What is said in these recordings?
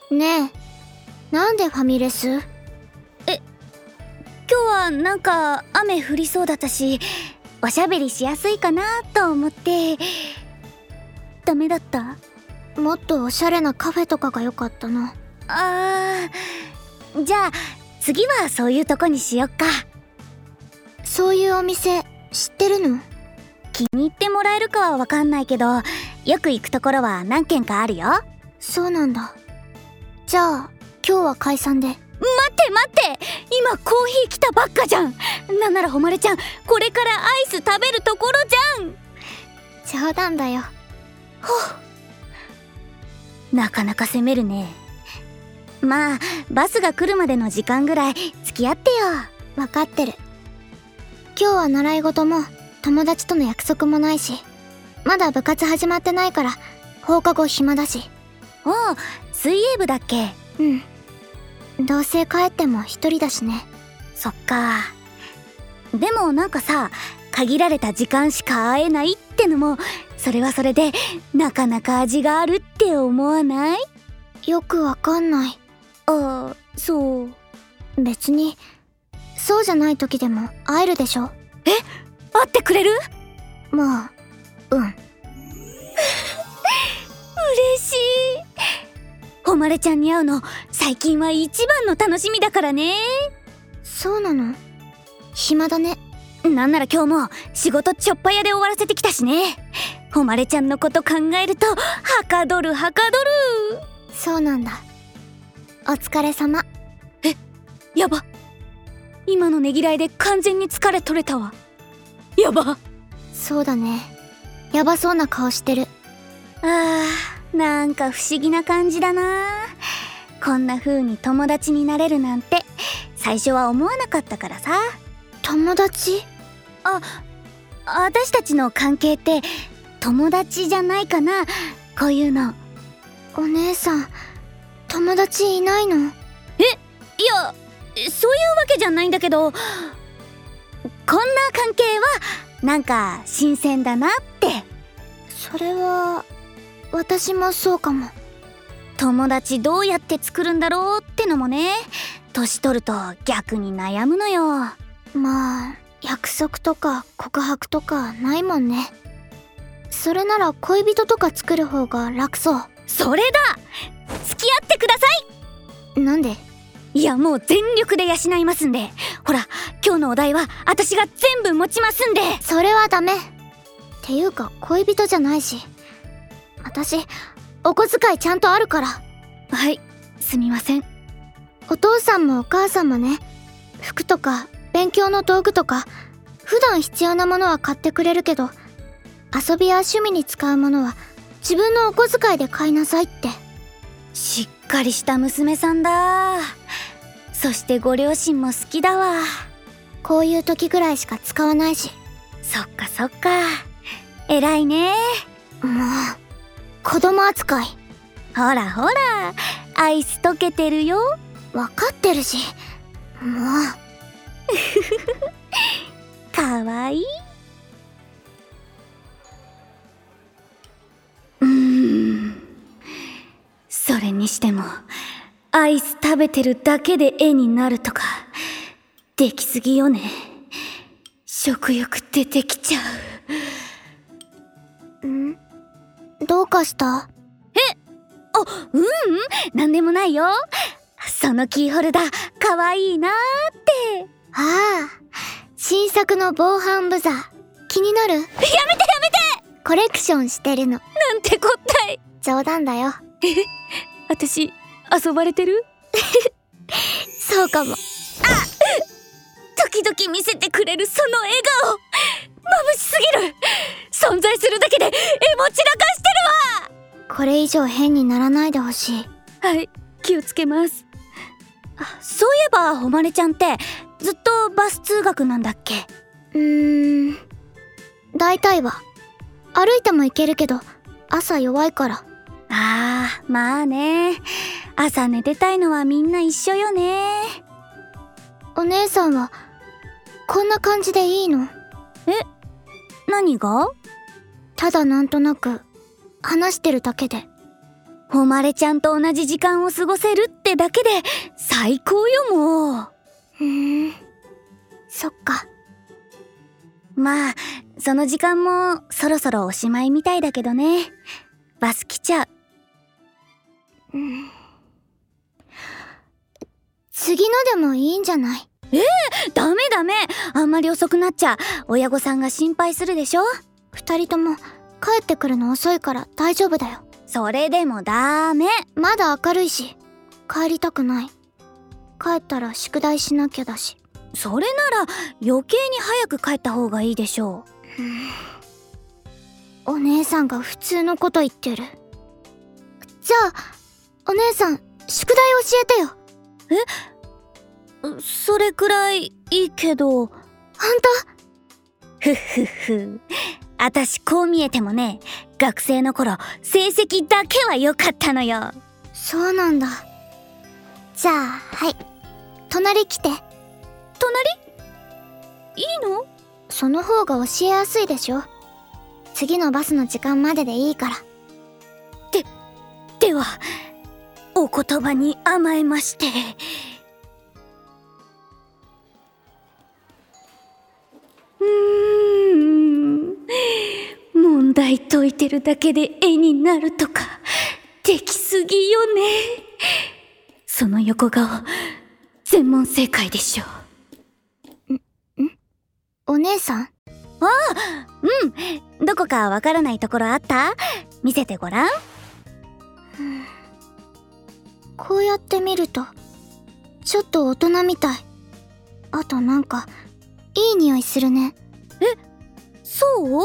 ねえ、なんでファミレス？ 今日はなんか雨降りそうだったし、おしゃべりしやすいかなと思って。ダメだった？ もっとおしゃれなカフェとかが良かったな。 じゃあ次はそういうとこにしよっか。 そういうお店知ってるの？ 気に入ってもらえるかはわかんないけど、よく行くところは何軒かあるよ。 そうなんだ。じゃあ今日は解散で。 待って今コーヒー来たばっかじゃん。なんならほまれちゃんこれからアイス食べるところじゃん。 冗談だよ。 なかなか攻めるね。まあバスが来るまでの時間ぐらい付き合ってよ。 分かってる。今日は習い事も友達との約束もないし、まだ部活始まってないから放課後暇だし。 おう、水泳部だっけ？ うん。どうせ帰っても一人だしね。 そっか。でもなんかさ、限られた時間しか会えないってのもそれはそれでなかなか味があるって思わない？ よくわかんない。 そう。 別にそうじゃない時でも会えるでしょ。 会ってくれる？ まあ、うん。 嬉しい。ほまれちゃんに会うの最近は一番の楽しみだからね。 そうなの？暇だね。 なんなら今日も仕事ちょっぱやで終わらせてきたしね。ほまれちゃんのこと考えるとはかどる。 そうなんだ。お疲れ様。 やば。今のねぎらいで完全に疲れ取れたわ。やば。 そうだね。やばそうな顔してる。 なんか不思議な感じだな。こんな風に友達になれるなんて最初は思わなかったからさ。 友達？ 私たちの関係って友達じゃないかな、こういうの。 お姉さん、友達いないの？ いや、そういうわけじゃないんだけど、こんな関係はなんか新鮮だなって。 それは私もそうかも。 友達どうやって作るんだろうってのもね、年取ると逆に悩むのよ。 まあ約束とか告白とかないもんね。それなら恋人とか作る方が楽そう。 それだ！付き合ってください。なんで？ いや、もう全力で養いますんで。ほら、今日のお題は私が全部持ちますんで。 それはダメ。っていうか恋人じゃないし。私お小遣いちゃんとあるから。 はい、すみません。 お父さんもお母さんもね、服とか勉強の道具とか普段必要なものは買ってくれるけど、遊びや趣味に使うものは自分のお小遣いで買いなさいって。 しっかりした娘さんだ。そしてご両親も好きだわ。 こういう時ぐらいしか使わないし。 そっかそっか、偉いね。 もう子供扱い。 ほらアイス溶けてるよ。 わかってるし。もうかわいい。それにしてもアイス食べてるだけで絵になるとかできすぎよね。食欲出てきちゃう。 どうかした？ なんでもないよ。そのキーホルダーかわいいなーって。 新作の防犯ブザー気になる？やめてコレクションしてるの。 なんてこったい。 冗談だよ。 私遊ばれてる？ そうかも。 時々見せてくれるその笑顔、眩しすぎる。存在するだけで絵も散らかしてるわ。 これ以上変にならないでほしい。 はい、気をつけます。そういえばほまれちゃんってずっとバス通学なんだっけ？ 大体は。歩いても行けるけど朝弱いから。 まあね、朝寝てたいのはみんな一緒よね。 お姉さんはこんな感じでいいの？ 何が？ ただなんとなく話してるだけで。 誉れちゃんと同じ時間を過ごせるってだけで最高よ。もうそっか。 まあその時間もそろそろおしまいみたいだけどね。バス来ちゃう。 次のでもいいんじゃない？ ダメダメ、あんまり遅くなっちゃ親御さんが心配するでしょ。 2人とも帰ってくるの遅いから大丈夫だよ。 それでもダメ。 まだ明るいし帰りたくない。帰ったら宿題しなきゃだし。 それなら余計に早く帰った方がいいでしょお姉さんが普通のこと言ってる。じゃあお姉さん宿題教えてよ。 それくらいいいけど。 ほんと？ ふっふっふ。あたしこう見えてもね、学生の頃成績だけは良かったのよ。 そうなんだ。じゃあはい、隣来て。 隣？いいの？ その方が教えやすいでしょ。次のバスの時間まででいいから。 ではお言葉に甘えまして。問題解いてるだけで絵になるとかできすぎよね。その横顔全問正解でしょ。 お姉さん？ どこかわからないところあった？見せてごらん。 こうやって見るとちょっと大人みたい。あとなんかいい匂いするね。 そう？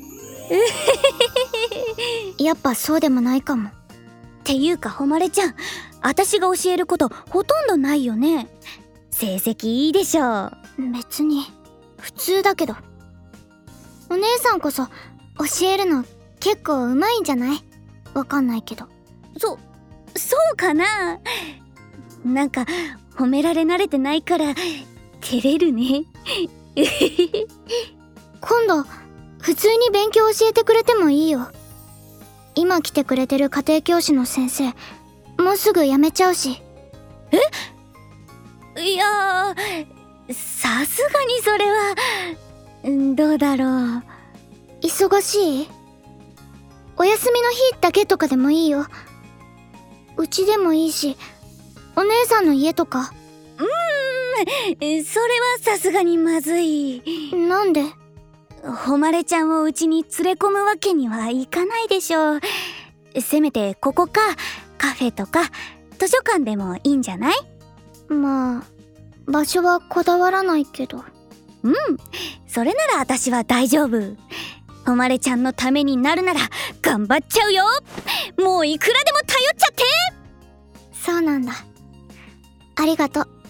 やっぱそうでもないかも。 っていうか誉ちゃん、私が教えることほとんどないよね。成績いいでしょ。 別に普通だけど。お姉さんこそ教えるの結構うまいんじゃない？わかんないけど。 そうかな。なんか褒められ慣れてないから照れるね。 今度普通に勉強教えてくれてもいいよ。今来てくれてる家庭教師の先生もうすぐ辞めちゃうし。 いやさすがにそれはどうだろう。 忙しい？お休みの日だけとかでもいいよ。うちでもいいし、お姉さんの家とか。 それはさすがにまずい。 なんで？ 誉ちゃんをうちに連れ込むわけにはいかないでしょう。せめてここかカフェとか図書館でもいいんじゃない？ まあ場所はこだわらないけど。 それなら私は大丈夫。誉ちゃんのためになるなら頑張っちゃうよ。もういくらでも頼っちゃって。 そうなんだ。ありがとう。